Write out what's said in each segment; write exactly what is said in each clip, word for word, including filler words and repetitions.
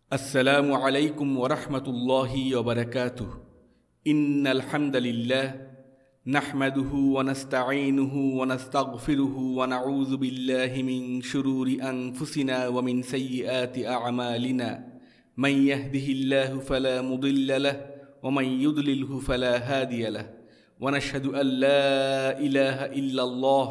السلام عليكم ورحمة الله وبركاته. إن الحمد لله نحمده ونستعينه ونستغفره ونعوذ بالله من شرور أنفسنا ومن سيئات أعمالنا. من يهده الله فلا مضل له ومن يضلله فلا هادي له. ونشهد أن لا إله إلا الله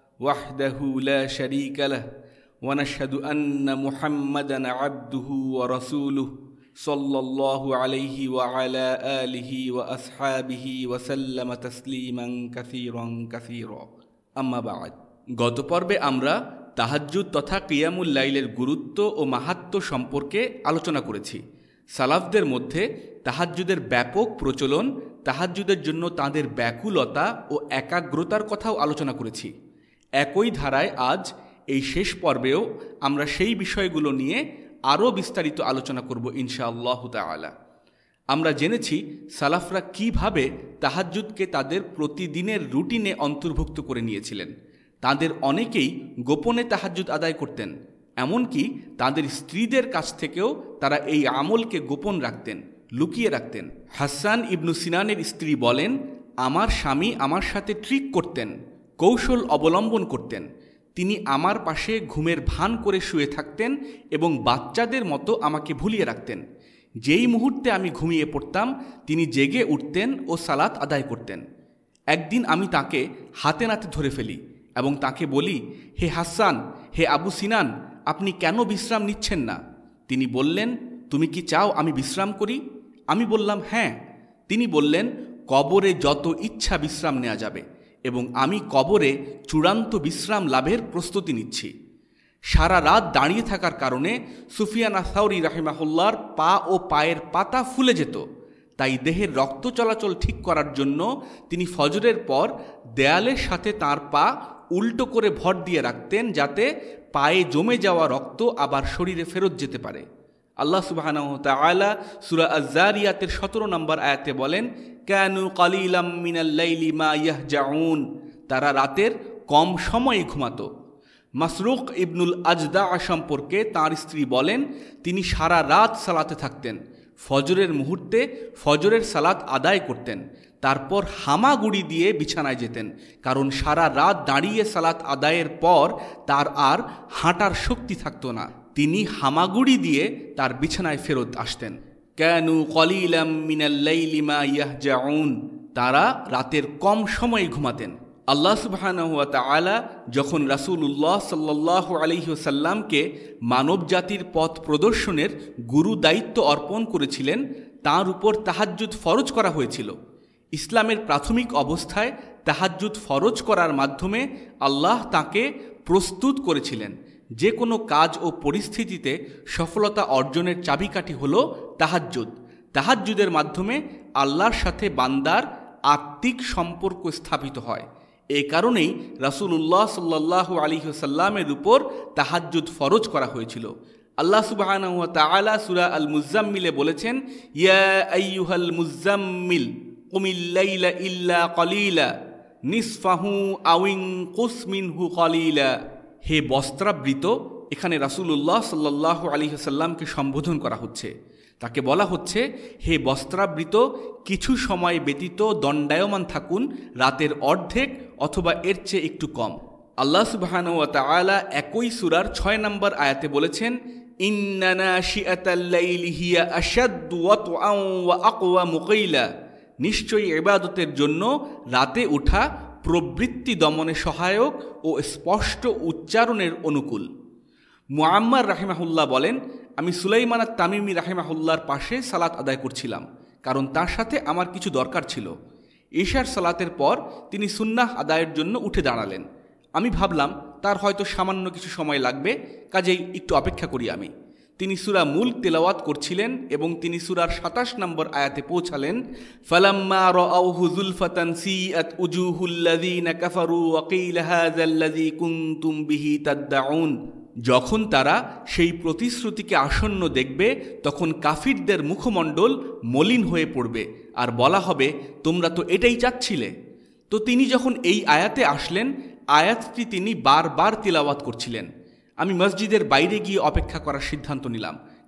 وحده لا شريك له ونشهد أن محمدًا عبده ورسوله صلى الله عليه وعلى آله وأصحابه وسلم تسليما كثيرا كثيرا. أما بعد. গত পর্বে আমরা তাহাজ্জুদ তথা কিয়ামুল লাইলের গুরুত্ব ও মাহাত্ম্য সম্পর্কে আলোচনা করেছি। সালাফদের মধ্যে তাহাজ্জুদের ব্যাপক প্রচলন, তাহাজ্জুদের জন্য তাদের ব্যাকুলতা ও একাগ্রতার কথাও আলোচনা করেছি। একই ধারায় আজ এই শেষ পর্বেও আমরা সেই বিষয়গুলো নিয়ে আরও বিস্তারিত আলোচনা করব ইনশাআল্লাহ তাআলা। আমরা জেনেছি সালাফরা কিভাবে তাহাজ্জুদকে তাদের প্রতিদিনের রুটিনে অন্তর্ভুক্ত করে নিয়েছিলেন। তাদের অনেকেই গোপনে তাহাজ্জুদ আদায় করতেন, এমনকি তাদের স্ত্রীদের কাছ থেকেও তারা এই আমলকে গোপন রাখতেন, লুকিয়ে রাখতেন। হাসান ইবনু সিনানের স্ত্রী বলেন, আমার স্বামী আমার সাথে ট্রিক করতেন, কৌশল অবলম্বন করতেন। তিনি আমার পাশে ঘুমের ভান করে শুয়ে থাকতেন এবং বাচ্চাদের মতো আমাকে ভুলিয়ে রাখতেন। যেই মুহূর্তে আমি ঘুমিয়ে পড়তাম তিনি জেগে উঠতেন ও সালাত আদায় করতেন। একদিন আমি তাকে হাতে নাতে ধরে ফেলি এবং তাকে বলি, হে হাসান, হে আবু সিনান, আপনি কেন বিশ্রাম নিচ্ছেন না? তিনি বললেন, তুমি কি চাও আমি বিশ্রাম করি? আমি বললাম, হ্যাঁ। তিনি বললেন, কবরে যত ইচ্ছা বিশ্রাম নেওয়া যাবে এবং আমি কবরে চূড়ান্ত বিশ্রাম লাভের প্রস্তুতি নিচ্ছি। সারা রাত দাঁড়িয়ে থাকার কারণে সুফিয়ান আস-সাউরি রাহিমাহুল্লাহর পা ও পায়ের পাতা ফুলে যেত। তাই দেহের রক্ত চলাচল ঠিক করার জন্য তিনি ফজরের পর দেয়ালের সাথে তার পা উল্টো করে ভর দিয়ে রাখতেন, যাতে পায়ে জমে যাওয়া রক্ত আবার শরীরে ফেরত যেতে পারে। আল্লাহ সুবহানাহু ওয়া তাআলা সূরা আয-যারিয়াতের সতেরো নম্বর আয়াতে বলেন, কানু কালিলাম মিনাল লাইলি মা ইয়াহজাউন, তারা রাতের কম সময়ে ঘুমাতো। মাসরুক ইবনুল আজদা সম্পর্কে তাঁর স্ত্রী বলেন, তিনি সারা রাত সালাতে থাকতেন, ফজরের মুহূর্তে ফজরের সালাত আদায় করতেন, তারপর হামাগুড়ি দিয়ে বিছানায় যেতেন, কারণ সারা রাত দাঁড়িয়ে সালাত আদায়ের পর তার আর হাঁটার শক্তি থাকতো না। তিনি হামাগুড়ি দিয়ে তার বিছানায় ফেরত আসতেন। কানু কলিলাম মিনাল লাইলি মা ইয়াহজাউন, তারা রাতের কম সময়ে ঘুমাতেন। আল্লাহ সুবহানাহু ওয়া তাআলা যখন রাসূলুল্লাহ সাল্লাল্লাহু আলাইহি ওয়াসাল্লামকে মানব জাতির পথ প্রদর্শনের গুরু দায়িত্ব অর্পণ করেছিলেন, তার উপর তাহাজ্জুদ ফরজ করা হয়েছিল। ইসলামের প্রাথমিক অবস্থায় তাহাজ্জুদ ফরজ করার মাধ্যমে আল্লাহ তাকে প্রস্তুত করেছিলেন। যে কোনো কাজ ও পরিস্থিতিতে সফলতা অর্জনের চাবিকাঠি হল তাহাজ্জুদ। তাহাজ্জুদের মাধ্যমে আল্লাহর সাথে বান্দার আত্মিক সম্পর্ক স্থাপিত হয়। এই কারণেই রাসূলুল্লাহ সাল্লাল্লাহু আলাইহি ওয়াসাল্লামের উপর তাহাজ্জুদ ফরজ করা হয়েছিল। আল্লাহ সুবহানাহু ওয়া তাআলা সূরা আল মুজাম্মিলে বলেছেন, ইয়া আইয়ুহাল মুজাম্মিল কুমিল লাইলা ইল্লা কলিলা নিসফাহু আও ইনকুস মিনহু কলিলা। হে বস্ত্রাবৃত, এখানে রাসূলুল্লাহ সাল্লাল্লাহু আলাইহি ওয়াসাল্লামকে সম্বোধন করা হচ্ছে। তাকে বলা হচ্ছে, হে বস্ত্রাবৃত, কিছু সময় ব্যতীত দণ্ডায়মান থাকুন, রাতের অর্ধেক অথবা এর চেয়ে একটু কম। আল্লাহ সুবহানাহু ওয়া তাআলা একই সূরার ছয় নম্বর আয়াতে বলেছেন, ইন্না নাশিআতাল লাইলি হিয়া আশাদ্দু ওয়াতআন ওয়া আকওয়ামু কিলা, নিশ্চয়ই ইবাদতের জন্য রাতে ওঠা প্রবৃত্তি দমনে সহায়ক ও স্পষ্ট উচ্চারণের অনুকূল। মুআম্মার রাহিমাহুল্লাহ বলেন, আমি সুলাইমান আত-তামিমি রাহিমাহুল্লাহর পাশে সালাত আদায় করছিলাম, কারণ তার সাথে আমার কিছু দরকার ছিল। ঈশার সালাতের পর তিনি সুন্নাহ আদায়ের জন্য উঠে দাঁড়ালেন। আমি ভাবলাম তার হয়তো সামান্য কিছু সময় লাগবে, কাজেই একটু অপেক্ষা করি আমি। তিনি সূরা মুলক তেলাওয়াত করছিলেন এবং তিনি সূরার সাতাশ নম্বর আয়াতে পৌঁছালেন, ফালাম্মা রাআউহু যুলফাতান সিআত উজুহুল লাযিনা কাফারু ওয়া কিলা হাযাল্লাযী কুনতুম বিহি তাদউন। যখন তারা সেই প্রতিশ্রুতিকে আসন্ন দেখবে, তখন কাফিরদের মুখমণ্ডল মলিন হয়ে পড়বে আর বলা হবে, তোমরা তো এটাই চাচ্ছিলে। তো তিনি যখন এই আয়াতে আসলেন, আয়াতটি তিনি বারবার তিলাওয়াত করছিলেন। আমি মসজিদের বাইরে গিয়ে অপেক্ষা করার সিদ্ধান্ত নিলাম,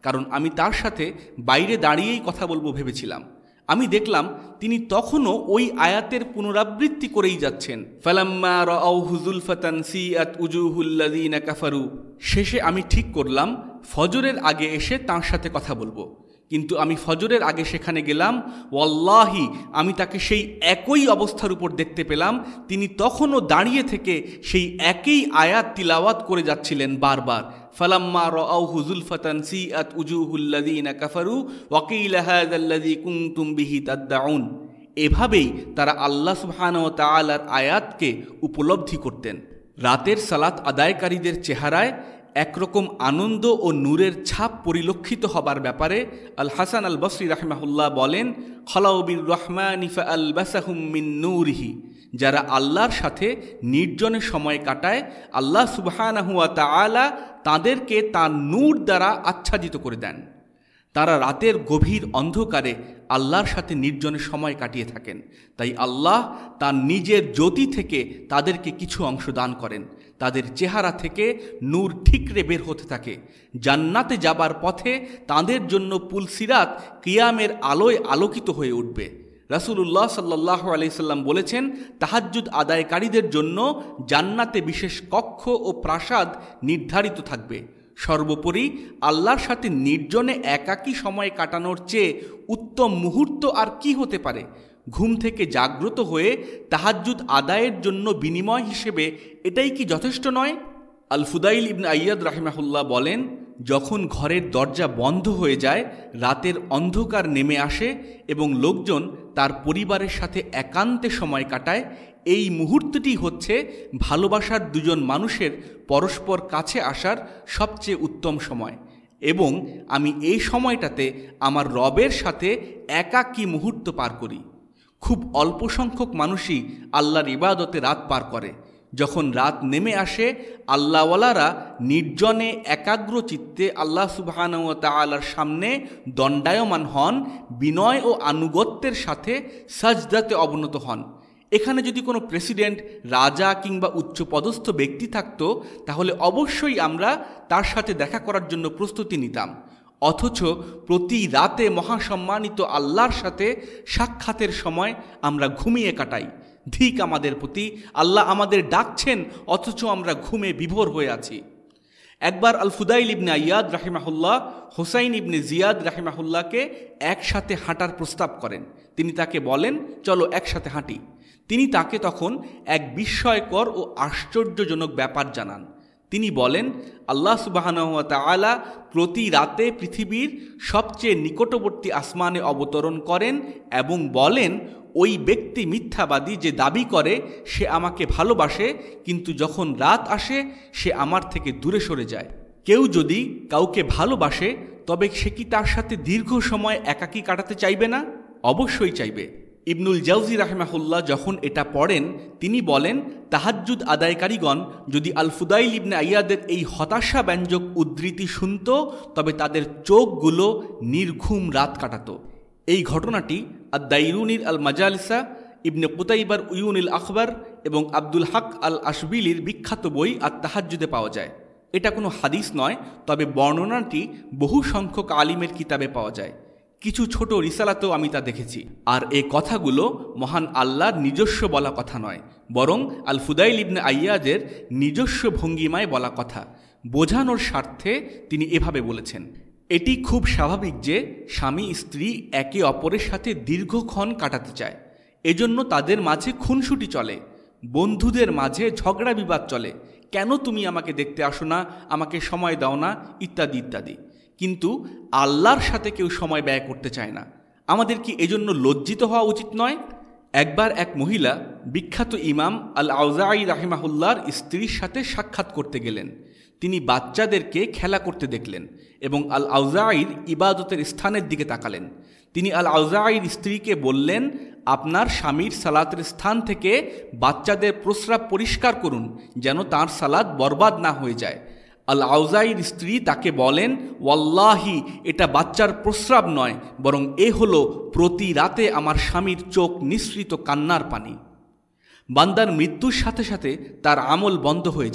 কারণ আমি তার সাথে বাইরে দাঁড়িয়েই কথা বলবো ভেবেছিলাম। আমি দেখলাম তিনি তখনও ওই আয়াতের পুনরাবৃত্তি করেই যাচ্ছেন। ফালাম্মা রাআউহু যুলফাতান সিআত উজুহুল্লাযীনা কাফারু। শেষে আমি ঠিক করলাম ফজরের আগে এসে তাঁর সাথে কথা বলবো, কিন্তু আমি ফজরের আগে সেখানে গেলাম, ওয়াল্লাহি আমি তাকে সেই একই অবস্থার উপর দেখতে পেলাম। তিনি তখনও দাঁড়িয়ে থেকে সেই একই আয়াত তিলাওয়াত করে যাচ্ছিলেন বারবার। ফালাম্মা রাআউহু যুলফাতান সিআত উজুহুল্লাযীনা কাফারু ওয়া কিলা হাযাল্লাযী কুনতুম বিহি তাদউন। এভাবেই তারা আল্লাহ সুবহানাহু ওয়া তাআলার আয়াতকে উপলব্ধি করতেন। রাতের সালাত আদায়কারীদের চেহারায় একরকম আনন্দ ও নূরের ছাপ পরিলক্ষিত হবার ব্যাপারে আল হাসান আল বসরি রাহিমাহুল্লাহ বলেন, খলাউ বির রহমানি ফাআলবাসাহুম মিন নূরিহি। যারা আল্লাহর সাথে নির্জনে সময় কাটায়, আল্লাহ সুবহানাহু ওয়া তাআলা তাদেরকে তাঁর নূর দ্বারা আচ্ছাদিত করে দেন। তারা রাতের গভীর অন্ধকারে আল্লাহর সাথে নির্জনে সময় কাটিয়ে থাকেন, তাই আল্লাহ তার নিজের জ্যোতি থেকে তাদেরকে কিছু অংশ দান করেন। তাদের চেহারা থেকে নূর ঠিকরে বের হতে থাকে। জান্নাতে যাবার পথে তাদের জন্য পুলসিরাত কিয়ামের আলোয় আলোকিত হয়ে উঠবে। রাসূলুল্লাহ সাল্লাল্লাহু আলাইহি সাল্লাম বলেছেন, তাহাজ্জুদ আদায়কারীদের জন্য জান্নাতে বিশেষ কক্ষ ও প্রাসাদ নির্ধারিত থাকবে। সর্বোপরি আল্লাহর সাথে নির্জনে একাকী সময় কাটানোর চেয়ে উত্তম মুহূর্ত আর কি হতে পারে? ঘুম থেকে জাগ্রত হয়ে তাহাজ্জুদ আদায়ের জন্য বিনিময় হিসেবে এটাই কি যথেষ্ট নয়? আল ফুদাইল ইবনে আইয়াদ রাহিমাহুল্লাহ বলেন, যখন ঘরের দরজা বন্ধ হয়ে যায়, রাতের অন্ধকার নেমে আসে এবং লোকজন তার পরিবারের সাথে একান্তে সময় কাটায়, এই মুহূর্তটি হচ্ছে ভালোবাসার দুজন মানুষের পরস্পর কাছে আসার সবচেয়ে উত্তম সময়, এবং আমি এই সময়টাতে আমার রবের সাথে একাকী মুহূর্ত পার করি। খুব অল্প সংখ্যক মানুষই আল্লাহর ইবাদতে রাত পার করে। যখন রাত নেমে আসে, আল্লাহওয়ালারা নির্জনে একাগ্র চিত্তে আল্লাহ সুবহানাহু ওয়া তাআলার সামনে দণ্ডায়মান হন, বিনয় ও আনুগত্যের সাথে সাজদাতে অবনত হন। এখানে যদি কোনো প্রেসিডেন্ট, রাজা কিংবা উচ্চপদস্থ ব্যক্তি থাকতো, তাহলে অবশ্যই আমরা তার সাথে দেখা করার জন্য প্রস্তুতি নিতাম। অথচ প্রতি রাতে মহাসম্মানিত আল্লাহর সাথে সাক্ষাতের সময় আমরা ঘুমিয়ে কাটাই। ধিক আমাদের প্রতি! আল্লাহ আমাদের ডাকছেন, অথচ আমরা ঘুমে বিভোর হয়ে আছি। একবার আল ফুদাইল ইবনে আইয়াদ রাহিমাহুল্লাহ হুসাইন ইবনে জিয়াদ রাহিমাহুল্লাহকে একসাথে হাঁটার প্রস্তাব করেন। তিনি তাকে বলেন, চলো একসাথে হাঁটি। তিনি তাকে তখন এক বিস্ময়কর ও আশ্চর্যজনক ব্যাপার জানান। তিনি বলেন, আল্লাহ সুবহানাহু ওয়া তাআলা প্রতি রাতে পৃথিবীর সবচেয়ে নিকটবর্তী আসমানে অবতরণ করেন এবং বলেন, ওই ব্যক্তি মিথ্যাবাদী যে দাবি করে সে আমাকে ভালোবাসে, কিন্তু যখন রাত আসে সে আমার থেকে দূরে সরে যায়। কেউ যদি কাউকে ভালোবাসে, তবে সে কি তার সাথে দীর্ঘ সময় একাকী কাটাতে চাইবে না? অবশ্যই চাইবে। ইবনুল জাওজি রাহিমাহুল্লাহ যখন এটা পড়েন, তিনি বলেন, তাহাজ্জুদ আদায়কারীগণ যদি আল ফুদাইল ইবনে আইয়াদের এই হতাশাব্যঞ্জক উদ্ধৃতি শুনত, তবে তাদের চোখগুলো নির্ঘুম রাত কাটাত। এই ঘটনাটি আদ-দাইরুনির আল মাজালিসা, ইবনে কুতাইবার উয়ুনিল আখবার এবং আব্দুল হক আল আশবিলির বিখ্যাত বই আত-তাহাজ্জুদে পাওয়া যায়। এটা কোনো হাদিস নয়, তবে বর্ণনাটি বহু সংখ্যক আলিমের কিতাবে পাওয়া যায়। কিছু ছোট রিসালাতেও আমি তা দেখেছি। আর এই কথাগুলো মহান আল্লাহর নিজস্ব বলা কথা নয়, বরং আল ফুদাইল ইবনে আইয়াদের নিজস্ব ভঙ্গিমায় বলা কথা। বোঝানোর স্বার্থে তিনি এভাবে বলেছেন। এটি খুব স্বাভাবিক যে স্বামী স্ত্রী একে অপরের সাথে দীর্ঘক্ষণ কাটাতে চায়। এজন্য তাদের মাঝে খুনসুটি চলে, বন্ধুদের মাঝে ঝগড়া বিবাদ চলে, কেন তুমি আমাকে দেখতে আসো না, আমাকে সময় দাও না, ইত্যাদি ইত্যাদি। কিন্তু আল্লাহর সাথে কেউ সময় ব্যয় করতে চায় না। আমাদের কি এজন্য লজ্জিত হওয়া উচিত নয়? একবার এক মহিলা বিখ্যাত ইমাম আল আউজাঈ রাহিমাহুল্লাহর স্ত্রীর সাথে সাক্ষাৎ করতে গেলেন। তিনি বাচ্চাদেরকে খেলা করতে দেখলেন এবং আল আউজাঈর ইবাদতের স্থানের দিকে তাকালেন। তিনি আল আউজাঈর স্ত্রীকে বললেন, আপনার স্বামীর সালাতের স্থান থেকে বাচ্চাদের প্রস্রাব পরিষ্কার করুন, যেন তার সালাত বরবাদ না হয়ে যায়। আল আউজাঈর স্ত্রী তাকে বলেন, ওয়াল্লাহি এটা বাচ্চার প্রস্রাব নয়, বরং এ হলো প্রতি রাতে আমার স্বামীর চোখ নিঃসৃত কান্নার পানি। বান্দার মৃত্যুর সাথে সাথে তার আমল বন্ধ হয়ে যায়।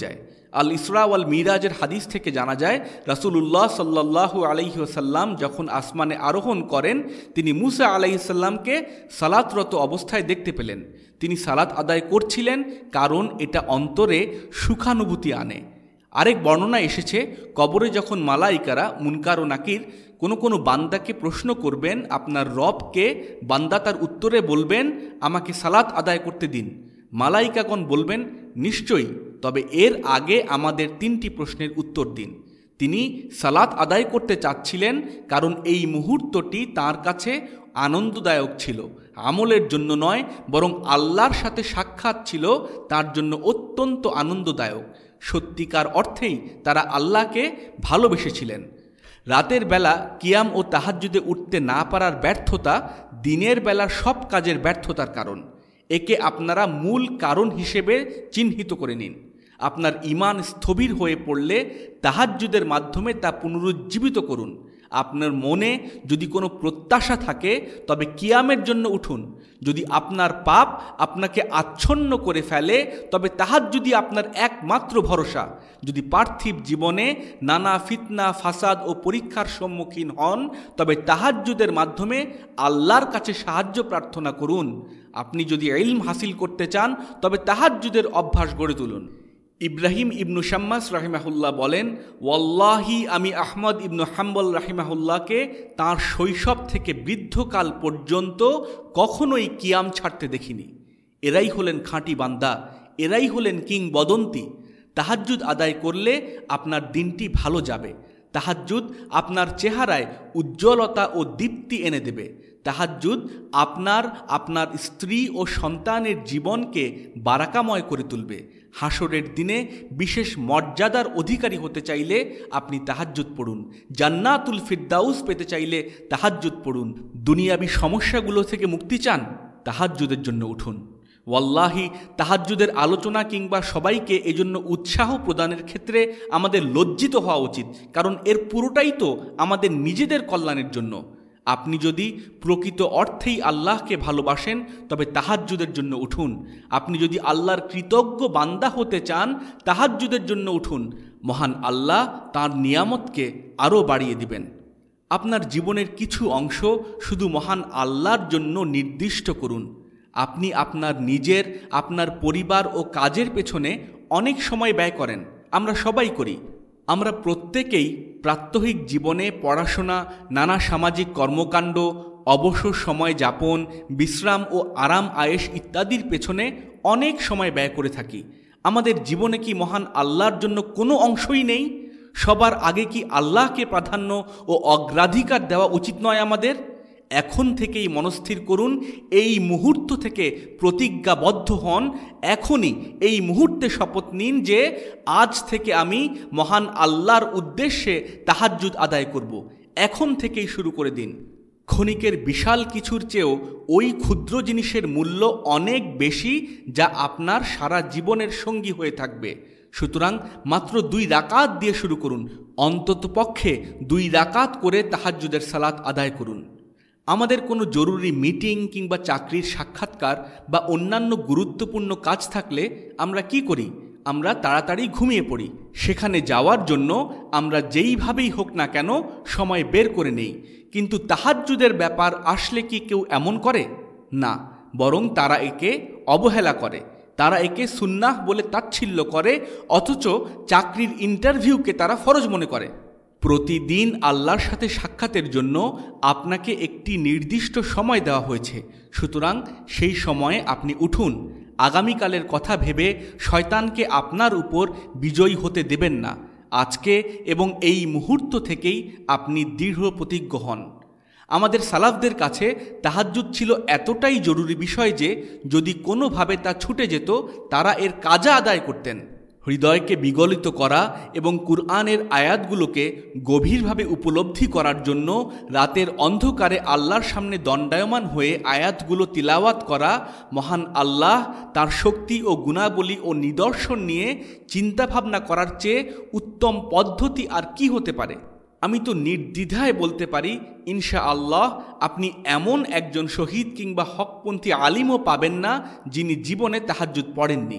আল ইসরা ওয়াল মিরাজের হাদিস থেকে জানা যায়, রাসূলুল্লাহ সাল্লাল্লাহু আলাইহি ওয়াসাল্লাম যখন আসমানে আরোহণ করেন, তিনি মুসা আলাইহিস সালামকে সালাতরত অবস্থায় দেখতে পেলেন। তিনি সালাত আদায় করছিলেন, কারণ এটা অন্তরে সুখানুভূতি আনে। আরেক বর্ণনা এসেছে, কবরে যখন মালাইকারা মুনকার ও নাকির কোনো কোনো বান্দাকে প্রশ্ন করবেন আপনার রবকে, বান্দা তার উত্তরে বলবেন আমাকে সালাত আদায় করতে দিন। মালাইকাগণ বলবেন নিশ্চয়ই, তবে এর আগে আমাদের তিনটি প্রশ্নের উত্তর দিন। তিনি সালাত আদায় করতে চাচ্ছিলেন, কারণ এই মুহূর্তটি তার কাছে আনন্দদায়ক ছিল, আমলের জন্য নয়, বরং আল্লাহর সাথে সাক্ষাৎ ছিল তার জন্য অত্যন্ত আনন্দদায়ক। সত্যিকার অর্থেই তারা আল্লাহকে ভালোবেসেছিলেন। রাতের বেলা কিয়াম ও তাহাজ্জুদে উঠতে না পারার ব্যর্থতা দিনের বেলার সব কাজের ব্যর্থতার কারণ। একে আপনারা মূল কারণ হিসেবে চিহ্নিত করে নিন। আপনার ঈমান স্থবির হয়ে পড়লে তাহাজ্জুদের মাধ্যমে তা পুনরুজ্জীবিত করুন। আপনার মনে যদি কোনো প্রত্যাশা থাকে তবে কিয়ামের জন্য উঠুন। যদি আপনার পাপ আপনাকে আচ্ছন্ন করে ফেলে তবে তাহাজ্জুদই আপনার একমাত্র ভরসা। যদি পার্থিব জীবনে নানা ফিতনা, ফাসাদ ও পরীক্ষার সম্মুখীন হন তবে তাহাজ্জুদের মাধ্যমে আল্লাহর কাছে সাহায্য প্রার্থনা করুন। আপনি যদি ইলম হাসিল করতে চান তবে তাহাজ্জুদের অভ্যাস গড়ে তুলুন। ইব্রাহিম ইবনু শাম্মাস রাহিমাহুল্লাহ বলেন, ওয়াল্লাহি আমি আহমদ ইবনু হাম্বল রাহিমাহুল্লাহকে তাঁর শৈশব থেকে বৃদ্ধকাল পর্যন্ত কখনোই কিয়াম ছাড়তে দেখিনি। এরাই হলেন খাঁটি বান্দা, এরাই হলেন কিংবদন্তি। তাহাজ্জুদ আদায় করলে আপনার দিনটি ভালো যাবে। তাহাজ্জুদ আপনার চেহারায় উজ্জ্বলতা ও দীপ্তি এনে দেবে। তাহাজ্জুদ আপনার, আপনার স্ত্রী ও সন্তানের জীবনকে বারাকাময় করে তুলবে। হাসরের দিনে বিশেষ মর্যাদার অধিকারী হতে চাইলে আপনি তাহাজ্জুদ পড়ুন। জান্নাতুল ফিরদাউস পেতে চাইলে তাহাজ্জুদ পড়ুন। দুনিয়াবি সমস্যাগুলো থেকে মুক্তি চান, তাহাজ্জুদের জন্য উঠুন। ওয়াল্লাহি, তাহাজ্জুদের আলোচনা কিংবা সবাইকে এজন্য উৎসাহ প্রদানের ক্ষেত্রে আমাদের লজ্জিত হওয়া উচিত, কারণ এর পুরোটাই তো আমাদের নিজেদের কল্যাণের জন্য। আপনি যদি প্রকৃত অর্থেই আল্লাহকে ভালোবাসেন তবে তাহাজ্জুদের জন্য উঠুন। আপনি যদি আল্লাহর কৃতজ্ঞ বান্দা হতে চান তাহাজ্জুদের জন্য উঠুন। মহান আল্লাহ তাঁর নিয়ামতকে আরও বাড়িয়ে দিবেন। আপনার জীবনের কিছু অংশ শুধু মহান আল্লাহর জন্য নির্দিষ্ট করুন। আপনি আপনার নিজের, আপনার পরিবার ও কাজের পেছনে অনেক সময় ব্যয় করেন, আমরা সবাই করি। আমরা প্রত্যেকেই প্রাত্যহিক জীবনে পড়াশোনা, নানা সামাজিক কর্মকাণ্ড, অবসর সময় যাপন, বিশ্রাম ও আরাম আয়েশ ইত্যাদির পেছনে অনেক সময় ব্যয় করে থাকি। আমাদের জীবনে কি মহান আল্লাহর জন্য কোনো অংশই নেই? সবার আগে কি আল্লাহকে প্রাধান্য ও অগ্রাধিকার দেওয়া উচিত নয় আমাদের? এখন থেকেই মনস্থির করুন, এই মুহূর্ত থেকে প্রতিজ্ঞাবদ্ধ হন, এখনই এই মুহূর্তে শপথ নিন যে আজ থেকে আমি মহান আল্লাহর উদ্দেশ্যে তাহাজ্জুদ আদায় করব। এখন থেকেই শুরু করে দিন। ক্ষণিকের বিশাল কিছুর চেয়েও ওই ক্ষুদ্র জিনিসের মূল্য অনেক বেশি, যা আপনার সারা জীবনের সঙ্গী হয়ে থাকবে। সুতরাং মাত্র দুই রাকাত দিয়ে শুরু করুন। অন্তত পক্ষে দুই রাকাত করে তাহাজ্জুদের সালাত আদায় করুন। আমাদের কোনো জরুরি মিটিং কিংবা চাকরির সাক্ষাৎকার বা অন্যান্য গুরুত্বপূর্ণ কাজ থাকলে আমরা কি করি? আমরা তাড়াতাড়ি ঘুমিয়ে পড়ি। সেখানে যাওয়ার জন্য আমরা যেইভাবেই হোক না কেন সময় বের করে নেই। কিন্তু তাহাজ্জুদের ব্যাপার আসলে কি কেউ এমন করে? না, বরং তারা একে অবহেলা করে। তারা একে সুন্নাহ বলে তাচ্ছিল্য করে, অথচ চাকরির ইন্টারভিউকে তারা ফরজ মনে করে। প্রতিদিন আল্লাহর সাথে সাক্ষাতের জন্য আপনাকে একটি নির্দিষ্ট সময় দেওয়া হয়েছে। সুতরাং সেই সময়ে আপনি উঠুন। আগামীকালের কথা ভেবে শয়তানকে আপনার উপর বিজয়ী হতে দেবেন না। আজকে এবং এই মুহূর্ত থেকেই আপনি দৃঢ় প্রতিজ্ঞ হন। আমাদের সালাফদের কাছে তাহাজ্জুদ ছিল এতটাই জরুরি বিষয় যে যদি কোনোভাবে তা ছুটে যেত তারা এর কাজা আদায় করতেন। হৃদয়কে বিগলিত করা এবং কুরআনের আয়াতগুলোকে গভীরভাবে উপলব্ধি করার জন্য রাতের অন্ধকারে আল্লাহর সামনে দণ্ডায়মান হয়ে আয়াতগুলো তিলাওয়াত করা, মহান আল্লাহ তার শক্তি ও গুণাবলী ও নিদর্শন নিয়ে চিন্তাভাবনা করার চেয়ে উত্তম পদ্ধতি আর কি হতে পারে? আমি তো নির্দ্বিধায় বলতে পারি, ইনশাআল্লাহ আপনি এমন একজন শহীদ কিংবা হকপন্থী আলিমও পাবেন না যিনি জীবনে তাহাজ্জুদ পড়েননি।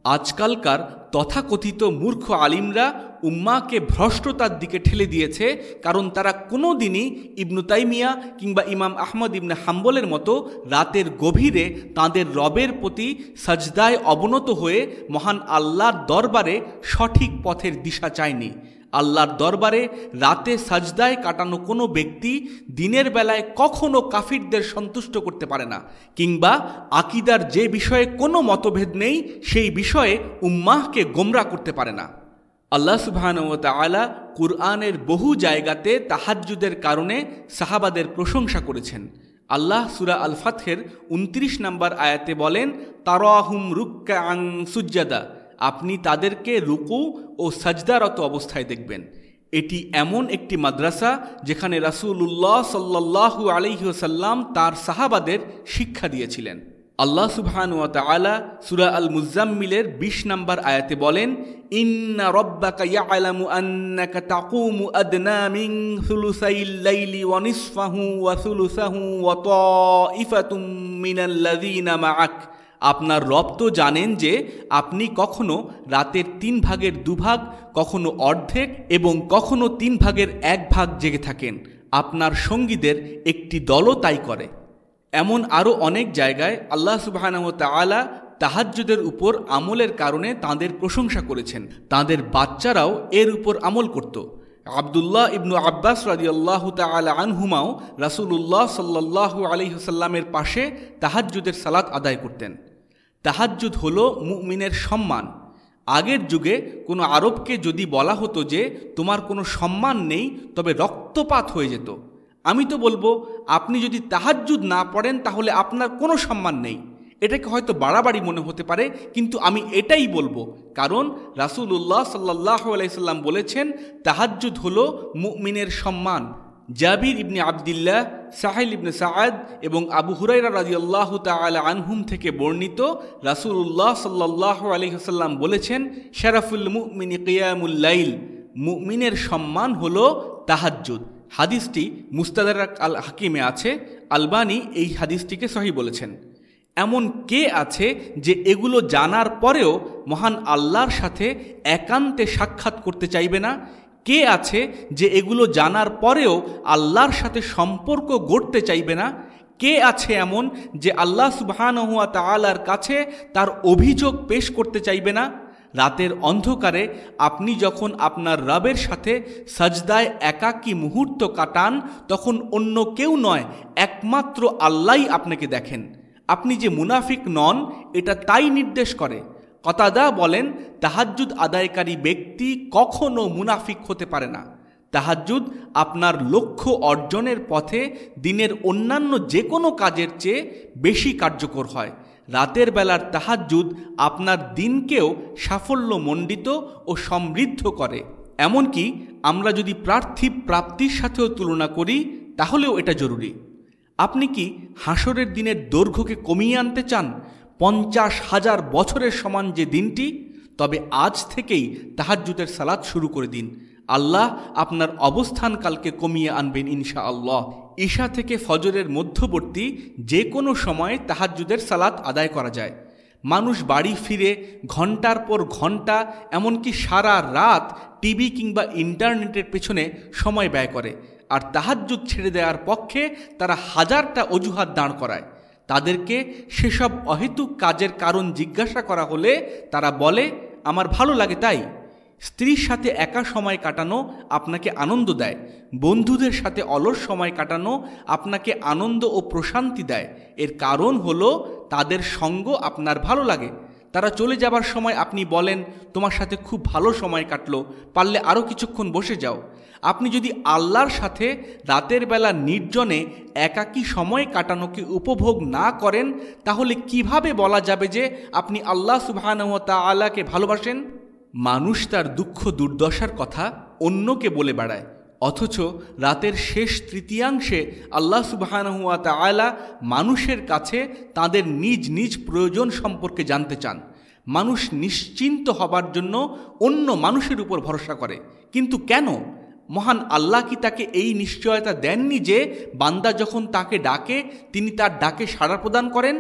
আজকালকার তথাকথিত মূর্খ আলিমরা উম্মাহকে ভ্রষ্টতার দিকে ঠেলে দিয়েছে, কারণ তারা কোনো দিনই ইবনু তাইমিয়া কিংবা ইমাম আহমদ ইবনে হাম্বলের মতো রাতের গভীরে তাঁদের রবের প্রতি সাজদায় অবনত হয়ে মহান আল্লাহর দরবারে সঠিক পথের দিশা চায়নি। আল্লাহর দরবারে রাতে সাজদায় কাটানো কোনো ব্যক্তি দিনের বেলায় কখনো কাফিরদের সন্তুষ্ট করতে পারে না, কিংবা আকিদার যে বিষয়ে কোনো মতভেদ নেই সেই বিষয়ে উম্মাহকে গোমরা করতে পারে না। আল্লাহ সুবহানাহু ওয়া তাআলা কুরআনের বহু জায়গাতে তাহাজ্জুদের কারণে সাহাবাদের প্রশংসা করেছেন। আল্লাহ সূরা আল ফাতহের উনত্রিশ নম্বর আয়াতে বলেন, তারাহুম রুক্কাআন সুজ্জাদা, আপনি তাদেরকে রুকু ও সাজদারত অবস্থায় দেখবেন। এটি এমন একটি মাদ্রাসা যেখানে রাসূলুল্লাহ সাল্লাল্লাহু আলাইহি ওয়াসাল্লাম তার সাহাবাদের শিক্ষা দিয়েছিলেন। আল্লাহ সুবহানাহু ওয়া তাআলা সূরা আল মুজাম্মিলের বিশ নম্বর আয়াতে বলেন, ইন্না রাব্বাকা ইয়ালামু আন্নাকা তাকুমু আদনা মিন সুলুসাইল লাইলি ওয়া নিসফাহু ওয়া সুলুসাহু ওয়া তাইফাতুম মিনাল্লাযীনা মাআক, আপনার রব তো জানেন যে আপনি কখনো রাতের তিন ভাগের দুভাগ, কখনো অর্ধেক এবং কখনো তিন ভাগের এক ভাগ জেগে থাকেন। আপনার সঙ্গীদের একটি দলও তাই করে। এমন আরও অনেক জায়গায় আল্লাহ সুবহানাহু ওয়া তাআলা তাহাজ্জুদের উপর আমলের কারণে তাঁদের প্রশংসা করেছেন। তাঁদের বাচ্চারাও এর উপর আমল করত। আব্দুল্লাহ ইবনু আব্বাস রাদিয়াল্লাহু তাআলা আনহুমাও রাসূলুল্লাহ সাল্লাল্লাহু আলাইহি ওয়াসাল্লামের পাশে তাহাজ্জুদের সালাত আদায় করতেন। তাহাজ্জুদ হলো মুমিনের সম্মান। আগের যুগে কোনো আরবকে যদি বলা হতো যে তোমার কোনো সম্মান নেই, তবে রক্তপাত হয়ে যেত। আমি তো বলবো, আপনি যদি তাহাজ্জুদ না পড়েন তাহলে আপনার কোনো সম্মান নেই। এটাকে হয়তো বাড়াবাড়ি মনে হতে পারে, কিন্তু আমি এটাই বলবো, কারণ রাসূলুল্লাহ সাল্লাল্লাহু আলাইহি সাল্লাম বলেছেন তাহাজ্জুদ হলো মুমিনের সম্মান। জাবির ইবনে আবদুল্লাহ, সাহিল ইবনে সাআদ এবং আবু হুরায়রা রাদিয়াল্লাহু তাআলা আনহুম থেকে বর্ণিত, রাসূলুল্লাহ সাল্লাল্লাহু আলাইহি ওয়াসাল্লাম বলেছেন, শারাফুল মুমিনি কিয়ামুল লাইল, মুমিনের সম্মান হলো তাহাজ্জুদ। হাদিসটি মুস্তাদরাক আল হাকিমে আছে। আলবানী এই হাদিসটিকে সহিহ বলেছেন। এমন কে আছে যে এগুলো জানার পরেও মহান আল্লাহর সাথে একান্তে সাক্ষাৎ করতে চাইবে না? কে আছে যে এগুলো জানার পরেও আল্লাহর সাথে সম্পর্ক গড়তে চাইবে না? কে আছে এমন যে আল্লাহ সুবহানাহু ওয়া তাআলার কাছে তার অভিযোগ পেশ করতে চাইবে না? রাতের অন্ধকারে আপনি যখন আপনার রবের সাথে সাজদায় একাকী মুহূর্ত কাটান, তখন অন্য কেউ নয়, একমাত্র আল্লাহই আপনাকে দেখেন। আপনি যে মুনাফিক নন, এটা তাই নির্দেশ করে। কতাদা বলেন, তাহাজ্জুদ আদায়কারী ব্যক্তি কখনো মুনাফিক হতে পারে না। তাহাজ্জুদ আপনার লক্ষ্য অর্জনের পথে দিনের অন্যান্য যে কোনো কাজের চেয়ে বেশি কার্যকর হয়। রাতের বেলার তাহাজ্জুদ আপনার দিনকেও সাফল্যমণ্ডিত ও সমৃদ্ধ করে। এমনকি আমরা যদি পার্থিব প্রাপ্তির সাথেও তুলনা করি, তাহলেও এটা জরুরি। আপনি কি হাসরের দিনের দৈর্ঘ্যকে কমিয়ে আনতে চান, পঞ্চাশ হাজার বছরের সমান যে দিনটি? তবে আজ থেকেই তাহাজ্জুদের সালাত শুরু করে দিন। আল্লাহ আপনার অবস্থানকালকে কমিয়ে আনবেন ইনশাআল্লাহ। ঈশা থেকে ফজরের মধ্যবর্তী যে কোনো সময়ে তাহাজ্জুদের সালাত আদায় করা যায়। মানুষ বাড়ি ফিরে ঘন্টার পর ঘন্টা, এমনকি সারা রাত টিভি কিংবা ইন্টারনেটের পেছনে সময় ব্যয় করে, আর তাহাজ্জুদ ছেড়ে দেওয়ার পক্ষে তারা হাজারটা অজুহাত দাঁড় করায়। তাদেরকে সেসব অহেতুক কাজের কারণ জিজ্ঞাসা করা হলে তারা বলে, আমার ভালো লাগে তাই। স্ত্রীর সাথে একা সময় কাটানো আপনাকে আনন্দ দেয়, বন্ধুদের সাথে অলস সময় কাটানো আপনাকে আনন্দ ও প্রশান্তি দেয়। এর কারণ হলো তাদের সঙ্গ আপনার ভালো লাগে। তারা চলে যাবার সময় আপনি বলেন, তোমার সাথে খুব ভালো সময় কাটলো, পারলে আরও কিছুক্ষণ বসে যাও। আপনি যদি আল্লাহর সাথে রাতের বেলা নির্জনে একাকী সময় কাটানোকে উপভোগ না করেন, তাহলে কিভাবে বলা যাবে যে আপনি আল্লাহ সুবহানাহু ওয়া তাআলাকে ভালোবাসেন? মানুষ তার দুঃখ দুর্দশার কথা অন্যকে বলে বেড়ায়, অথচ রাতের শেষ তৃতীয়াংশে আল্লাহ সুবহানাহু ওয়া তাআলা মানুষের কাছে তাদের নিজ নিজ প্রয়োজন সম্পর্কে জানতে চান। মানুষ নিশ্চিন্ত হবার জন্য অন্য মানুষের উপর ভরসা করে, কিন্তু কেন? মহান আল্লাহ কি তাকে এই নিশ্চয়তা দেননি যে বান্দা যখন তাকে ডাকে তিনি তার ডাকে সাড়া প্রদান করেন?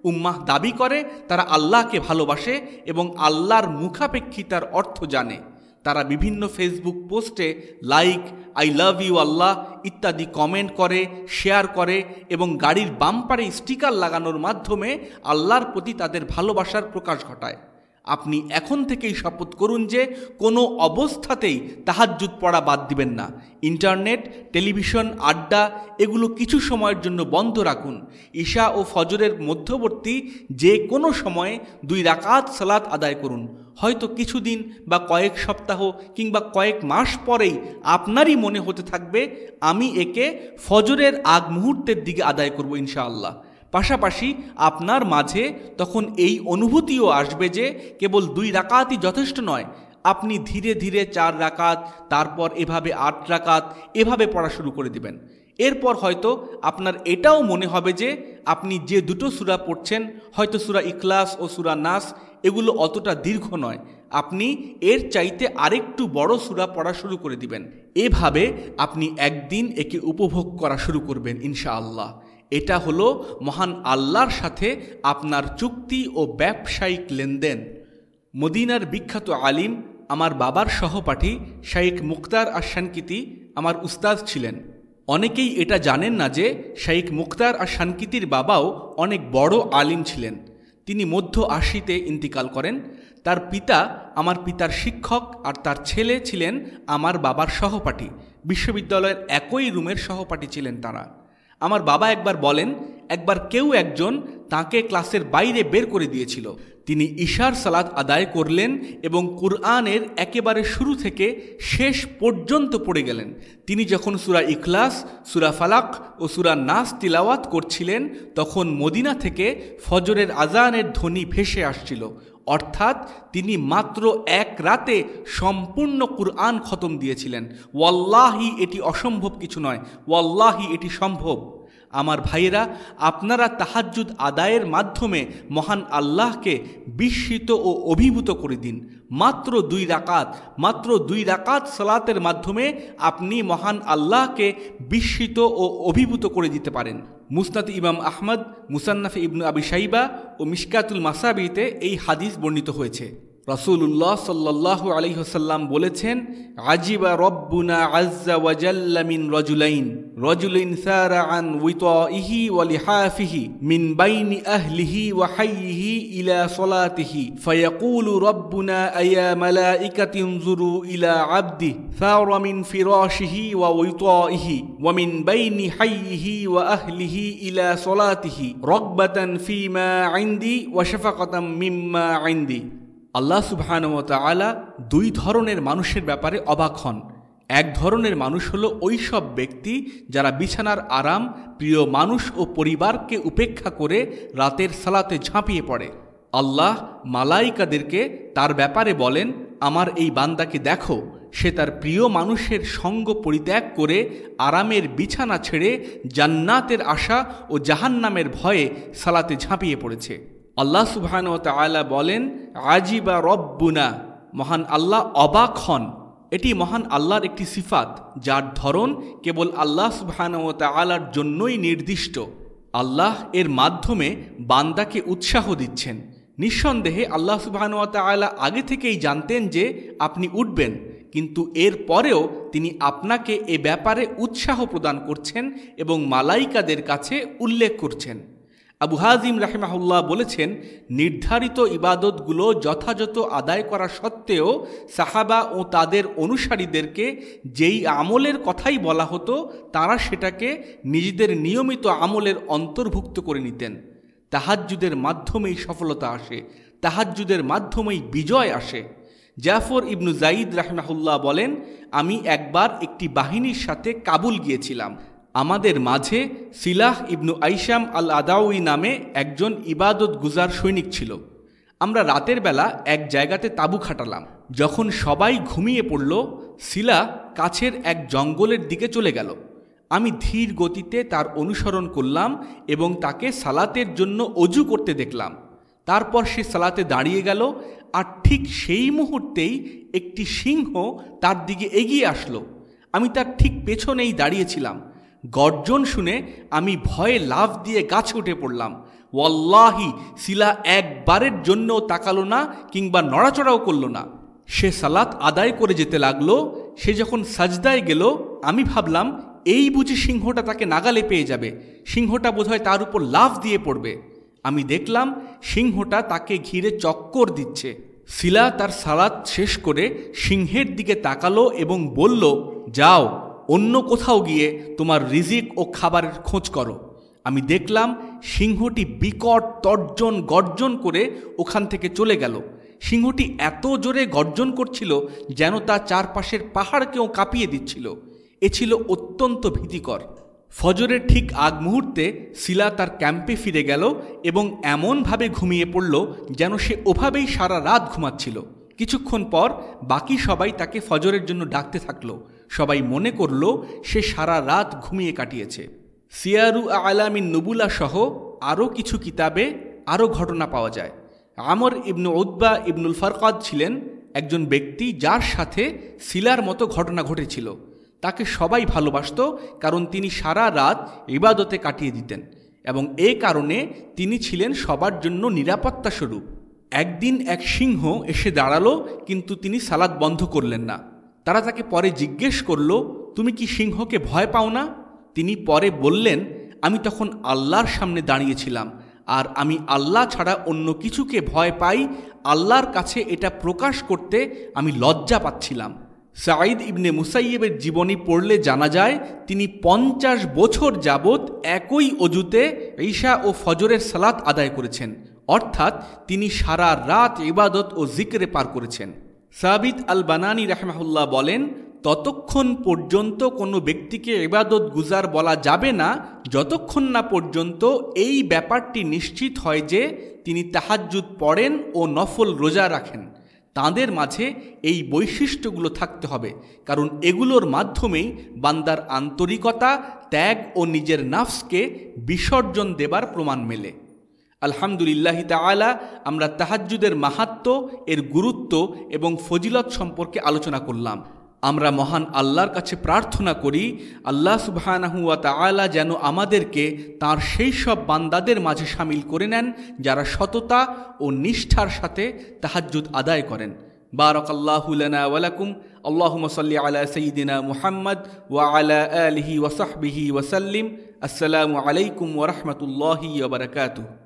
উম্মাহ দাবি করে তারা আল্লাহকে ভালোবাসে এবং আল্লাহর মুখাপেক্ষিতার অর্থ জানে। তারা বিভিন্ন ফেসবুক পোস্টে like, I love you Allah ইত্যাদি কমেন্ট করে, শেয়ার করে এবং গাড়ির বাম্পারে স্টিকার লাগানোর মাধ্যমে আল্লাহর প্রতি তাদের ভালোবাসার প্রকাশ ঘটায়। আপনি এখন থেকেই শপথ করুন যে কোনো অবস্থাতেই তাহাজ্জুদ পড়া বাদ দিবেন না। ইন্টারনেট, টেলিভিশন, আড্ডা এগুলো কিছু সময়ের জন্য বন্ধ রাখুন। ঈশা ও ফজরের মধ্যবর্তী যে কোনো সময়ে দুই রাকাত সালাত আদায় করুন। হয়তো কিছুদিন বা কয়েক সপ্তাহ কিংবা কয়েক মাস পরেই আপনারই মনে হতে থাকবে আমি একে ফজরের আগ মুহূর্তের দিকে আদায় করব ইনশাআল্লাহ। পাশাপাশি আপনার মাঝে তখন এই অনুভূতিও আসবে যে কেবল দুই রাকাতই যথেষ্ট নয়, আপনি ধীরে ধীরে চার রাকাত, তারপর এভাবে আট রাকাত এভাবে পড়া শুরু করে দিবেন। এরপর হয়তো আপনার এটাও মনে হবে যে আপনি যে দুটো সূরা পড়ছেন, হয়তো সূরা ইখলাস ও সূরা নাস, এগুলো অতটা দীর্ঘ নয়, আপনি এর চাইতে আরেকটু বড় সূরা পড়া শুরু করে দিবেন। এভাবে আপনি একদিন একে উপভোগ করা শুরু করবেন ইনশাআল্লাহ। এটা হলো মহান আল্লাহর সাথে আপনার চুক্তি ও ব্যবসায়িক লেনদেন। মদিনার বিখ্যাত আলিম, আমার বাবার সহপাঠী শাইখ মুক্তার আশ-শানকিতি আমার উস্তাদ ছিলেন। অনেকেই এটা জানেন না যে শাইখ মুক্তার আশ-শানকিতির বাবাও অনেক বড় আলিম ছিলেন। তিনি মধ্য আশিতে ইন্তিকাল করেন। তার পিতা আমার পিতার শিক্ষক আর তার ছেলে ছিলেন আমার বাবার সহপাঠী। বিশ্ববিদ্যালয়ের একই রুমের সহপাঠী ছিলেন তারা। আমার বাবা একবার বলেন, একবার কেউ একজন তাকে ক্লাসের বাইরে বের করে দিয়েছিল। তিনি ইশার সালাত আদায় করলেন এবং কুরআনের একেবারে শুরু থেকে শেষ পর্যন্ত পড়ে গেলেন। তিনি যখন সূরা ইখলাস, সূরা ফালাক ও সূরা নাস তিলাওয়াত করছিলেন তখন মদিনা থেকে ফজরের আজানের ধ্বনি ভেসে আসছিল। অর্থাৎ তিনি মাত্র এক রাতে সম্পূর্ণ কুরআন খতম দিয়েছিলেন। ওয়াল্লাহি এটি অসম্ভব কিছু নয়, ওয়াল্লাহি এটি সম্ভব। আমার ভাইয়েরা, আপনারা তাহাজ্জুদ আদায়ের মাধ্যমে মহান আল্লাহকে বিস্মিত ও অভিভূত করে দিন। মাত্র দুই রাকাত মাত্র দুই রাকাত সালাতের মাধ্যমে আপনি মহান আল্লাহকে বিস্মিত ও অভিভূত করে দিতে পারেন। মুসনাদ ইমাম আহমদ, মুসান্নাফে ইবনু আবি শাইবা ও মিশকাতুল মাসাবিতে এই হাদিস বর্ণিত হয়েছে। রাসূলুল্লাহ সাল্লাল্লাহু আলাইহি ওয়াসাল্লাম বলেছেন, আজিবা রব্বুনা আজ্জা ওয়া জাল্লা মিন রাজুলাইন রাজুলিন সারা আন উইতাইহি ওয়া লিহাফিহি মিন বাইনি আহলিহি ওয়া হাইয়িহি ইলা সালাতিহি ফায়াকুলু রব্বুনা আয়া মালাইকাতি ইনজুরু ইলা আবদি সারা মিন ফিরাশিহি ওয়া উইতাইহি ওয়া মিন বাইনি হাইয়িহি ওয়া আহলিহি ইলা সালাতিহি রাগবাতান ফিমা ইনদি ওয়া শাফাকাতাম মিম্মা ইনদি। আল্লাহ সুবহানাহু ওয়া তাআলা দুই ধরনের মানুষের ব্যাপারে অবাক হন। এক ধরনের মানুষ হলো ওই সব ব্যক্তি যারা বিছানার আরাম, প্রিয় মানুষ ও পরিবারকে উপেক্ষা করে রাতের সালাতে ঝাঁপিয়ে পড়ে। আল্লাহ মালাইকাদেরকে তার ব্যাপারে বলেন, আমার এই বান্দাকে দেখো, সে তার প্রিয় মানুষের সঙ্গ পরিত্যাগ করে আরামের বিছানা ছেড়ে জান্নাতের আশা ও জাহান্নামের ভয়ে সালাতে ঝাঁপিয়ে পড়েছে। আল্লাহ সুবহানাহু ওয়া তাআলা বলেন, আজিবা রব্বুনা, মহান আল্লাহ অবাক হন। এটি মহান আল্লাহর একটি সিফাত, যার ধরন কেবল আল্লাহ সুবহানাহু ওয়া তাআলার জন্যই নির্দিষ্ট। আল্লাহ এর মাধ্যমে বান্দাকে উৎসাহ দিচ্ছেন। নিঃসন্দেহে আল্লাহ সুবহানাহু ওয়া তাআলা আগে থেকেই জানতেন যে আপনি উঠবেন, কিন্তু এর পরেও তিনি আপনাকে এ ব্যাপারে উৎসাহ প্রদান করছেন এবং মালাইকাদের কাছে উল্লেখ করছেন। আবু হাজিম রাহিমাহুল্লাহ বলেছেন, নির্ধারিত ইবাদতগুলো যথাযথ আদায় করা সত্ত্বেও সাহাবা ও তাদের অনুসারীদেরকে যেই আমলের কথাই বলা হতো তারা সেটাকে নিজেদের নিয়মিত আমলের অন্তর্ভুক্ত করে নিতেন। তাহাজ্জুদের মাধ্যমেই সফলতা আসে, তাহাজ্জুদের মাধ্যমেই বিজয় আসে। জাফর ইবনু জাইদ রাহিমাহুল্লাহ বলেন, আমি একবার একটি বাহিনীর সাথে কাবুল গিয়েছিলাম। আমাদের মাঝে সিলাহ ইবনু আইসাম আল আদাউই নামে একজন ইবাদত গুজার সৈনিক ছিল। আমরা রাতের বেলা এক জায়গাতে তাঁবু খাটালাম। যখন সবাই ঘুমিয়ে পড়ল, সিলাহ কাছের এক জঙ্গলের দিকে চলে গেল। আমি ধীর গতিতে তার অনুসরণ করলাম এবং তাকে সালাতের জন্য অজু করতে দেখলাম। তারপর সে সালাতে দাঁড়িয়ে গেল, আর ঠিক সেই মুহূর্তেই একটি সিংহ তার দিকে এগিয়ে আসলো। আমি তার ঠিক পেছনেই দাঁড়িয়েছিলাম। গর্জন শুনে আমি ভয়ে লাফ দিয়ে গাছে উঠে পড়লাম। ওয়াল্লাহি সিলা একবারের জন্য তাকালো না কিংবা নড়াচড়াও করলো না। সে সালাত আদায় করে যেতে লাগলো। সে যখন সাজদায় গেল, আমি ভাবলাম এই বুঝি সিংহটা তাকে নাগালে পেয়ে যাবে, সিংহটা বোধহয় তার উপর লাফ দিয়ে পড়বে। আমি দেখলাম সিংহটা তাকে ঘিরে চক্কর দিচ্ছে। সিলা তার সালাত শেষ করে সিংহের দিকে তাকালো এবং বলল, যাও অন্য কোথাও গিয়ে তোমার রিজিক ও খাবারের খোঁজ করো। আমি দেখলাম সিংহটি বিকট তর্জন গর্জন করে ওখান থেকে চলে গেল। সিংহটি এত জোরে গর্জন করছিল যেন তা চারপাশের পাহাড়কেও কাঁপিয়ে দিচ্ছিল। এ ছিল অত্যন্ত ভীতিকর। ফজরের ঠিক আগ মুহূর্তে সিলা তার ক্যাম্পে ফিরে গেল এবং এমনভাবে ঘুমিয়ে পড়ল যেন সে ওভাবেই সারা রাত ঘুমাচ্ছিল। কিছুক্ষণ পর বাকি সবাই তাকে ফজরের জন্য ডাকতে থাকলো। সবাই মনে করল সে সারা রাত ঘুমিয়ে কাটিয়েছে। সিয়ারু আলামিন নুবুলা সহ আরও কিছু কিতাবে আরও ঘটনা পাওয়া যায়। আমর ইবনু উতবা ইবনুল ফারকাদ ছিলেন একজন ব্যক্তি যার সাথে সিলার মতো ঘটনা ঘটেছিল। তাকে সবাই ভালোবাসত কারণ তিনি সারা রাত ইবাদতে কাটিয়ে দিতেন এবং এ কারণে তিনি ছিলেন সবার জন্য নিরাপত্তা স্বরূপ। একদিন এক সিংহ এসে দাঁড়ালো, কিন্তু তিনি সালাত বন্ধ করলেন না। তারা তাকে পরে জিজ্ঞেস করল, তুমি কি সিংহকে ভয় পাও না? তিনি পরে বললেন, আমি তখন আল্লাহর সামনে দাঁড়িয়েছিলাম আর আমি আল্লাহ ছাড়া অন্য কিছুকে ভয় পাই। আল্লাহর কাছে এটা প্রকাশ করতে আমি লজ্জা পাচ্ছিলাম। সাঈদ ইবনে মুসাইয়্যিবের জীবনী পড়লে জানা যায় তিনি পঞ্চাশ বছর যাবৎ একই অজুতে ঈশা ও ফজরের সালাত আদায় করেছেন, অর্থাৎ তিনি সারা রাত ইবাদত ও জিকরে পার করেছেন। সাবিত আল বানানি রাহমাহুল্লাহ বলেন, ততক্ষণ পর্যন্ত কোনো ব্যক্তিকে ইবাদত গুজার বলা যাবে না যতক্ষণ না পর্যন্ত এই ব্যাপারটি নিশ্চিত হয় যে তিনি তাহাজ্জুদ পড়েন ও নফল রোজা রাখেন। তাঁদের মাঝে এই বৈশিষ্ট্যগুলো থাকতে হবে, কারণ এগুলোর মাধ্যমেই বান্দার আন্তরিকতা, ত্যাগ ও নিজের নাফসকে বিসর্জন দেবার প্রমাণ মেলে। আলহামদুলিল্লাহি তাআলা, আমরা তাহাজ্জুদের মাহাত্ম্য, এর গুরুত্ব এবং ফজিলত সম্পর্কে আলোচনা করলাম। আমরা মহান আল্লাহর কাছে প্রার্থনা করি আল্লাহ সুবহানাহু ওয়া তাআলা যেন আমাদেরকে তাঁর সেই সব বান্দাদের মাঝে শামিল করে নেন যারা সততা ও নিষ্ঠার সাথে তাহাজ্জুদ আদায় করেন। বারাকাল্লাহু লানা ওয়া লাকুম। আল্লাহুম্মা সাল্লি আলা সাইয়্যিদিনা মুহাম্মদ ওয়া আলা আলিহি ওয়া সাহবিহি ওয়া সাল্লিম। আসসালামু আলাইকুম ওয়া রাহমাতুল্লাহি ওয়া বারাকাতুহু।